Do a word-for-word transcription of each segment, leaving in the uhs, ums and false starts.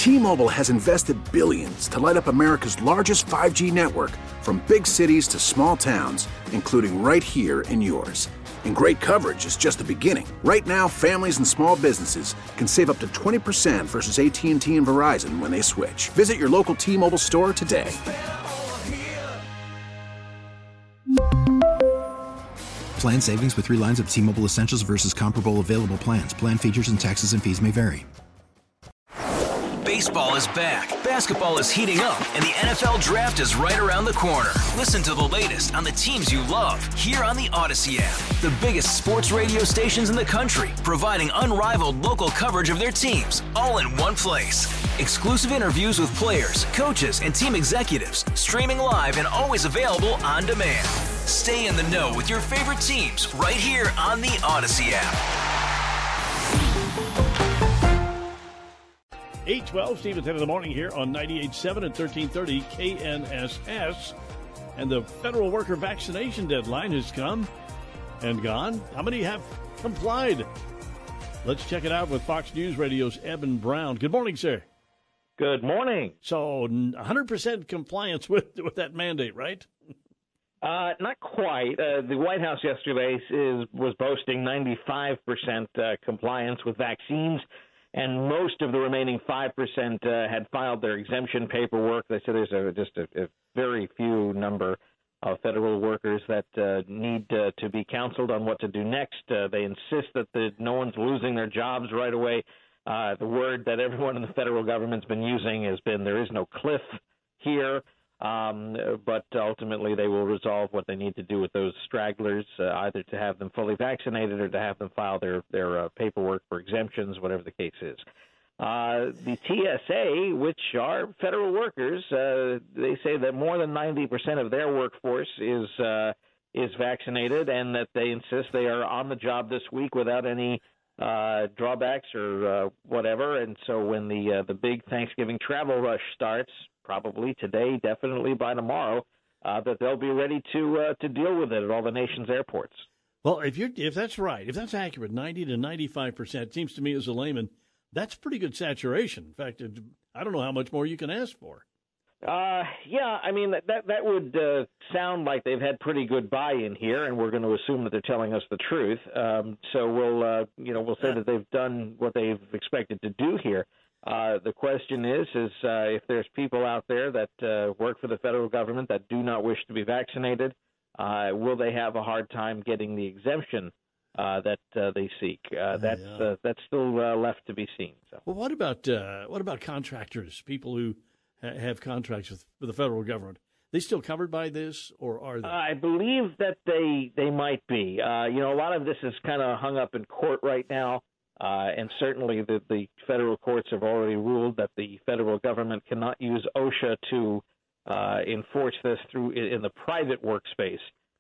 T-Mobile has invested billions to light up America's largest five G network, from big cities to small towns, including right here in yours. And great coverage is just the beginning. Right now, families and small businesses can save up to twenty percent versus A T and T and Verizon when they switch. Visit your local T-Mobile store today. Plan savings with three lines of T-Mobile Essentials versus comparable available plans. Plan features and taxes and fees may vary. Baseball is back, basketball is heating up, and the N F L Draft is right around the corner. Listen to the latest on the teams you love here on the Odyssey app. The biggest sports radio stations in the country, providing unrivaled local coverage of their teams, all in one place. Exclusive interviews with players, coaches, and team executives, streaming live and always available on demand. Stay in the know with your favorite teams right here on the Odyssey app. eight twelve, Steve at ten in the morning here on ninety-eight point seven and thirteen thirty K N S S. And the federal worker vaccination deadline has come and gone. How many have complied? Let's check it out with Fox News Radio's Eben Brown. Good morning, sir. Good morning. So one hundred percent compliance with, with that mandate, right? Uh, not quite. Uh, the White House yesterday is, was boasting ninety-five percent uh, compliance with vaccines. And most of the remaining five percent uh, had filed their exemption paperwork. They said there's a, just a, a very few number of federal workers that uh, need uh, to be counseled on what to do next. Uh, they insist that the, no one's losing their jobs right away. Uh, the word that everyone in the federal government's been using has been there is no cliff here. Um, but ultimately, they will resolve what they need to do with those stragglers, uh, either to have them fully vaccinated or to have them file their, their uh, paperwork for exemptions, whatever the case is. Uh, the T S A, which are federal workers, uh, they say that more than ninety percent of their workforce is uh, is vaccinated, and that they insist they are on the job this week without any uh, drawbacks or uh, whatever. And so when the uh, the big Thanksgiving travel rush starts, probably today, definitely by tomorrow, uh, that they'll be ready to uh, to deal with it at all the nation's airports. Well, if you if that's right, if that's accurate, ninety to ninety-five percent, it seems to me as a layman, that's pretty good saturation. In fact, it, I don't know how much more you can ask for. Uh, yeah, I mean, that that would uh, sound like they've had pretty good buy-in here, and we're going to assume that they're telling us the truth. Um, so we'll, uh, you know, we'll say that they've done what they've expected to do here. Uh, the question is, is uh, if there's people out there that uh, work for the federal government that do not wish to be vaccinated, uh, will they have a hard time getting the exemption uh, that uh, they seek? Uh, that's yeah. uh, that's still uh, left to be seen. So. Well, what about uh, what about contractors, people who ha- have contracts with, with the federal government? They still covered by this, or are they? I believe that they they might be. Uh, you know, a lot of this is kind of hung up in court right now. Uh, and certainly the, the federal courts have already ruled that the federal government cannot use OSHA to uh, enforce this through in the private workspace.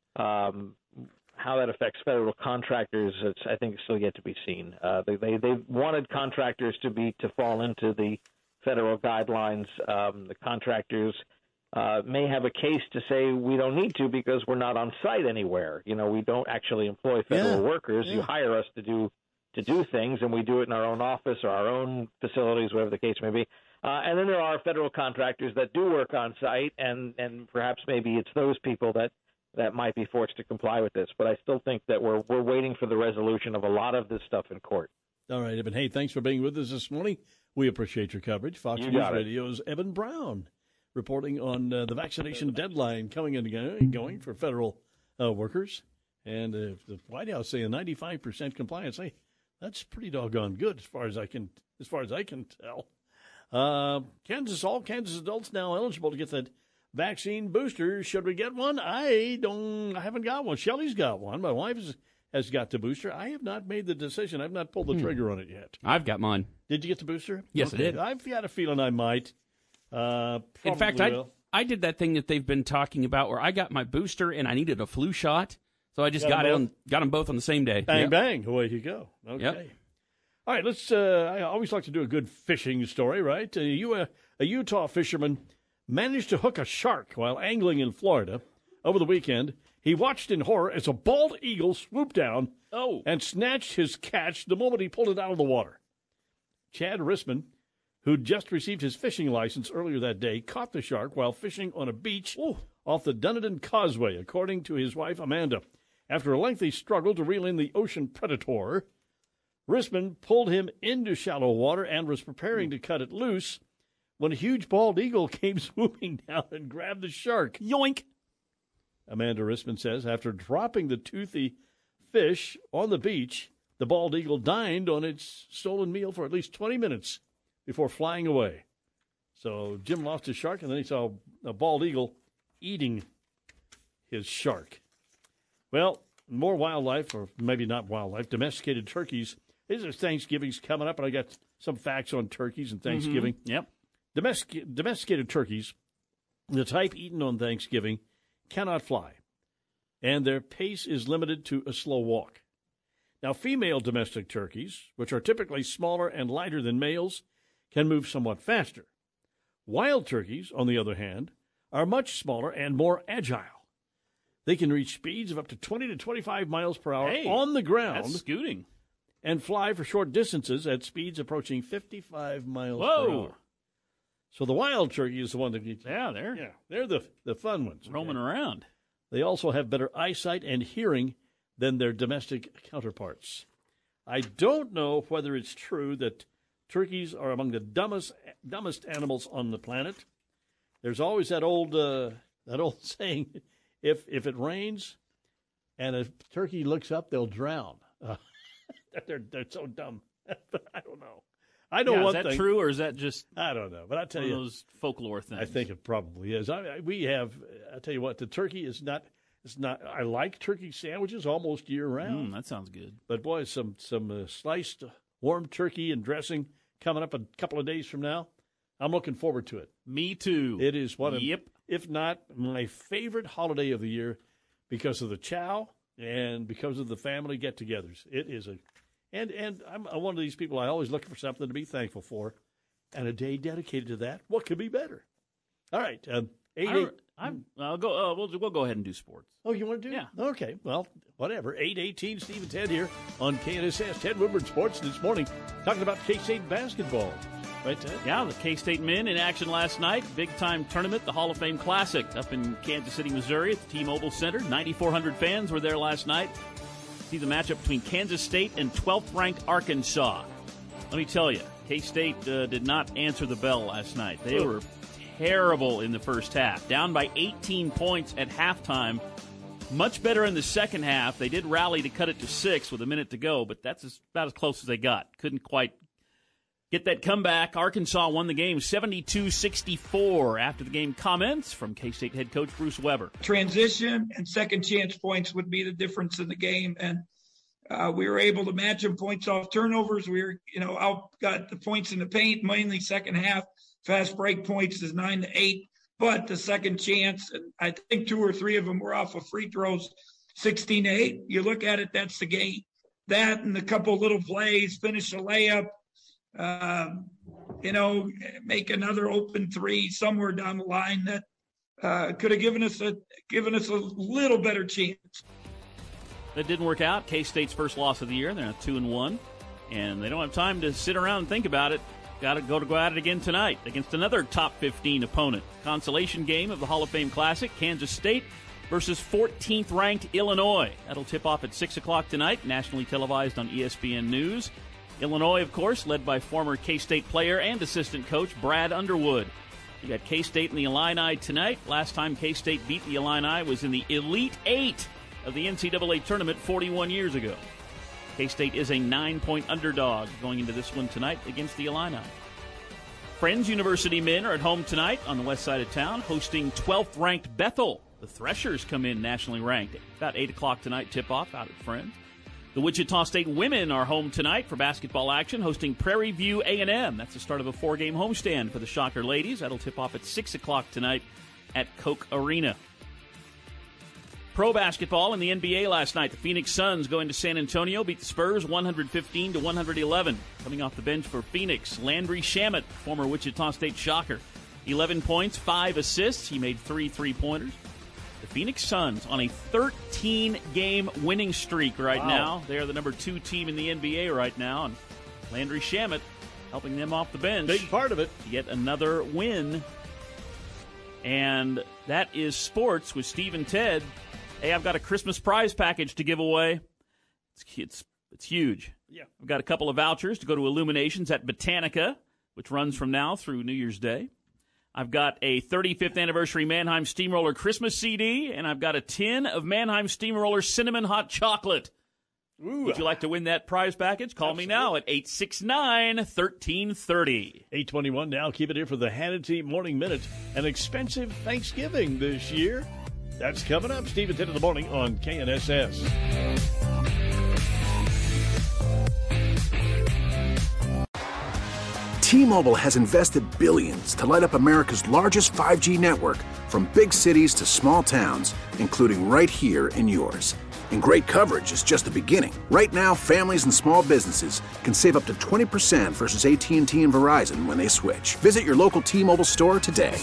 Um, how that affects federal contractors, it's, I think, is still yet to be seen. Uh, they, they they wanted contractors to be to fall into the federal guidelines. Um, the contractors uh, may have a case to say we don't need to because we're not on site anywhere. You know, we don't actually employ federal yeah. workers. Yeah. You hire us to do. to do things, and we do it in our own office or our own facilities, whatever the case may be. Uh, and then there are federal contractors that do work on site, and, and perhaps maybe it's those people that, that might be forced to comply with this. But I still think that we're we're waiting for the resolution of a lot of this stuff in court. All right, Eben. Hey, thanks for being with us this morning. We appreciate your coverage. Fox You News got it. Radio's Eben Brown reporting on uh, the vaccination deadline coming and going for federal uh, workers. And uh, the White House saying ninety-five percent compliance. Hey, that's pretty doggone good as far as I can as far as I can tell. Uh, Kansas, all Kansas adults now eligible to get that vaccine booster. Should we get one? I don't. I haven't got one. Shelly's got one. My wife has, has got the booster. I have not made the decision. I've not pulled the trigger on it yet. I've got mine. Did you get the booster? Yes, okay. I did. I've got a feeling I might. Uh, In fact, I will. I did that thing that they've been talking about where I got my booster and I needed a flu shot. So I just Got got it them on, got them both on the same day. Bang, Yep. bang. Away you go. Okay. Yep. All right, let's. Uh, I always like to do a good fishing story, right? Uh, you, uh, a Utah fisherman managed to hook a shark while angling in Florida over the weekend. He watched in horror as a bald eagle swooped down Oh. and snatched his catch the moment he pulled it out of the water. Chad Risman, who'd just received his fishing license earlier that day, caught the shark while fishing on a beach Ooh. off the Dunedin Causeway, according to his wife, Amanda. After a lengthy struggle to reel in the ocean predator, Risman pulled him into shallow water and was preparing to cut it loose when a huge bald eagle came swooping down and grabbed the shark. Yoink! Amanda Risman says after dropping the toothy fish on the beach, the bald eagle dined on its stolen meal for at least twenty minutes before flying away. So Jim lost his shark, and then he saw a bald eagle eating his shark. Well, more wildlife, or maybe not wildlife, domesticated turkeys. This Thanksgiving's coming up, and I got some facts on turkeys and Thanksgiving. Mm-hmm. Yep. Domestic, domesticated turkeys, the type eaten on Thanksgiving, cannot fly, and their pace is limited to a slow walk. Now, female domestic turkeys, which are typically smaller and lighter than males, can move somewhat faster. Wild turkeys, on the other hand, are much smaller and more agile. They can reach speeds of up to twenty to twenty-five miles per hour hey, on the ground. That's scooting. And fly for short distances at speeds approaching fifty-five miles Whoa. per hour. So the wild turkey is the one that gets, yeah, they're yeah, they're the the fun ones. Roaming okay? around. They also have better eyesight and hearing than their domestic counterparts. I don't know whether it's true that turkeys are among the dumbest dumbest animals on the planet. There's always that old uh, that old saying, if if it rains and a turkey looks up, they'll drown. Uh, they're they're so dumb. I don't know. I know yeah, one is that thing. true, or is that just I don't know, but I tell one you, of those folklore things? I think it probably is. I, I, we have. I tell you what, the turkey is not. It's not. I like turkey sandwiches almost year round. Mm, that sounds good. But boy, some some uh, sliced warm turkey and dressing coming up a couple of days from now. I'm looking forward to it. Me too. It is one of, yep. if not my favorite holiday of the year, because of the chow and because of the family get-togethers. It is a, and and I'm one of these people. I always look for something to be thankful for, and a day dedicated to that. What could be better? All right, um, eight I, eight. I'm, I'll go. Uh, we'll we'll go ahead and do sports. Oh, you want to do? Yeah. Okay. Well, whatever. eight eighteen. Steve and Ted here on K N S S. Ted Woodward Sports this morning, talking about K-State basketball. Right, Ted? Yeah, the K-State men in action last night. Big-time tournament, the Hall of Fame Classic up in Kansas City, Missouri at the T-Mobile Center. ninety-four hundred fans were there last night. See the matchup between Kansas State and twelfth-ranked Arkansas. Let me tell you, K-State uh, did not answer the bell last night. They were terrible in the first half, down by eighteen points at halftime. Much better in the second half. They did rally to cut it to six with a minute to go, but that's as, about as close as they got. Couldn't quite get that comeback. Arkansas won the game seventy-two sixty-four. After the game, comments from K-State head coach Bruce Weber. Transition and second chance points would be the difference in the game, and uh, we were able to match them points off turnovers. We were, you know, out got the points in the paint, mainly second half. Fast break points is nine to eight, but the second chance, and I think two or three of them were off of free throws, sixteen to eight. You look at it, that's the game. That and a couple little plays, finish a layup. Um, you know, make another open three somewhere down the line that uh, could have given us a given us a little better chance. That didn't work out. K-State's first loss of the year. They're now two and one, and they don't have time to sit around and think about it. Got to go to go at it again tonight against another top fifteen opponent. Consolation game of the Hall of Fame Classic, Kansas State versus fourteenth ranked Illinois. That'll tip off at six o'clock tonight, nationally televised on E S P N News. Illinois, of course, led by former K-State player and assistant coach Brad Underwood. You got K-State and the Illini tonight. Last time K-State beat the Illini was in the Elite Eight of the N C double A tournament forty-one years ago. K-State is a nine-point underdog going into this one tonight against the Illini. Friends University men are at home tonight on the west side of town, hosting twelfth-ranked Bethel. The Threshers come in nationally ranked. About eight o'clock tonight, tip-off out at Friends. The Wichita State women are home tonight for basketball action, hosting Prairie View A and M. That's the start of a four-game homestand for the Shocker ladies. That'll tip off at six o'clock tonight at Koch Arena. Pro basketball in the N B A last night. The Phoenix Suns going to San Antonio, beat the Spurs one fifteen to one eleven. Coming off the bench for Phoenix, Landry Shamet, former Wichita State Shocker. eleven points, five assists. He made three three-pointers. The Phoenix Suns on a thirteen-game winning streak right wow. now. They are the number two team in the N B A right now. And Landry Shamet helping them off the bench. Big part of it. To get another win. And that is sports with Steve and Ted. Hey, I've got a Christmas prize package to give away. It's it's, it's huge. Yeah. I've got a couple of vouchers to go to Illuminations at Botanica, which runs from now through New Year's Day. I've got a thirty-fifth anniversary Mannheim Steamroller Christmas C D, and I've got a tin of Mannheim Steamroller Cinnamon Hot Chocolate. Ooh. Would you like to win that prize package? Call Absolutely. me now at eight six nine, one three three zero. eight twenty-one now. Keep it here for the Hannity Morning Minute. An expensive Thanksgiving this year. That's coming up. Steve and Ted in the morning on K N S S. T-Mobile has invested billions to light up America's largest five G network, from big cities to small towns, including right here in yours. And great coverage is just the beginning. Right now, families and small businesses can save up to twenty percent versus A T and T and Verizon when they switch. Visit your local T-Mobile store today.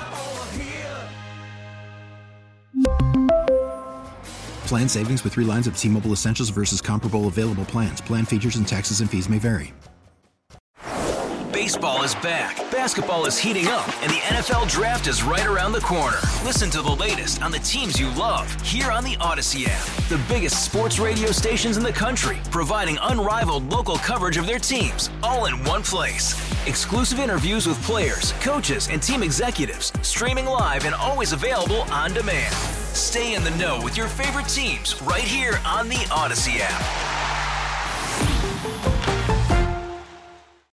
Plan savings with three lines of T-Mobile Essentials versus comparable available plans. Plan features and taxes and fees may vary. Baseball is back, basketball is heating up, and the N F L Draft is right around the corner. Listen to the latest on the teams you love here on the Odyssey app. The biggest sports radio stations in the country, providing unrivaled local coverage of their teams, all in one place. Exclusive interviews with players, coaches, and team executives, streaming live and always available on demand. Stay in the know with your favorite teams right here on the Odyssey app.